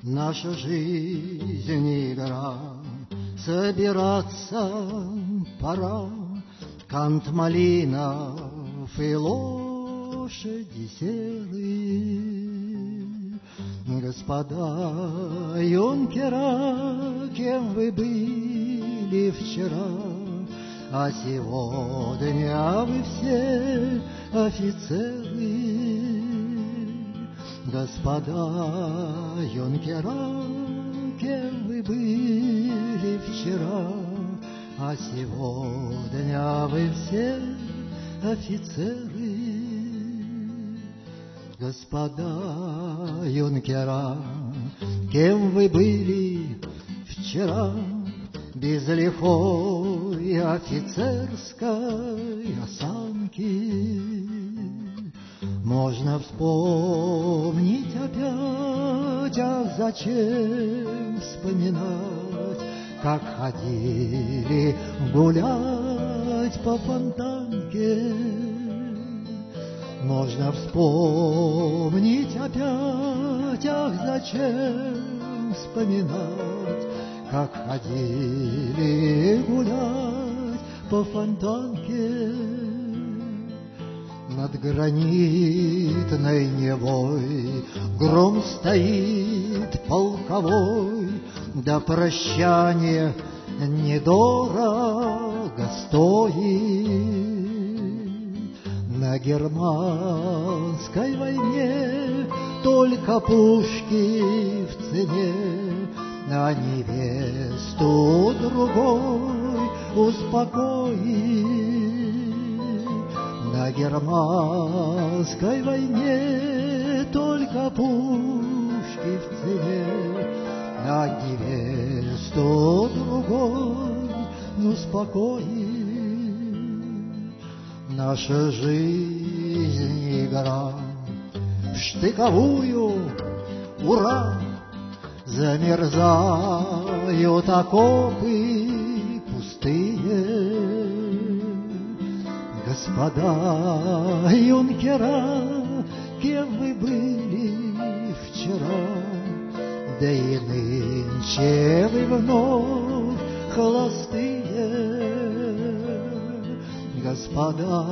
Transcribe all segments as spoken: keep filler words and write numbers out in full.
Наша жизнь игра, собираться пора. Кант малинов и лошади серые. Господа юнкера, кем вы были вчера, а сегодня вы все офицеры. Господа юнкера, кем вы были вчера, а сегодня вы все офицеры. Господа юнкера, кем вы были вчера, без лихой офицерской осанки? Можно вспомнить опять, ах, зачем вспоминать, как ходили гулять по Фонтанке. Можно вспомнить опять, ах, зачем вспоминать, как ходили гулять по Фонтанке. Над гранитной Невой гром стоит полковой, до прощания недорого стоит. На германской войне только пушки в цене, а невесту другой успокоит. На германской войне только пушки в цене, а невесту другой успокоит. Наша жизнь игра в штыковую, ура! Замерзают окопы пустые. Господа юнкера, кем вы были вчера, да и нынче вы вновь холостые. Господа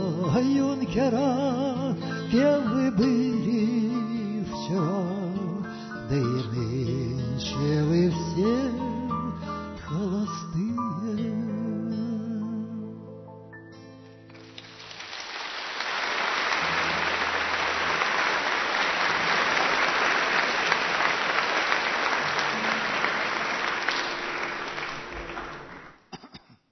юнкера, кем вы были вчера, да и нынче вы все